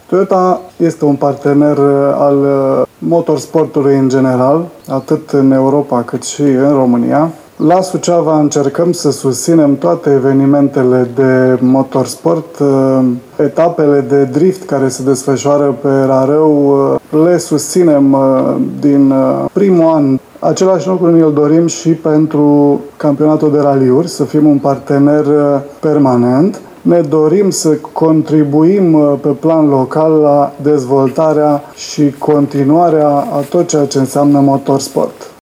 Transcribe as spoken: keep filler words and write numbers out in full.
Toyota este un partener al motorsportului în general, atât în Europa cât și în România. La Suceava încercăm să susținem toate evenimentele de motorsport, etapele de drift care se desfășoară pe Rarău, le susținem din primul an. Același lucru ne-l dorim și pentru campionatul de raliuri, să fim un partener permanent. Ne dorim să contribuim pe plan local la dezvoltarea și continuarea a tot ceea ce înseamnă motorsport.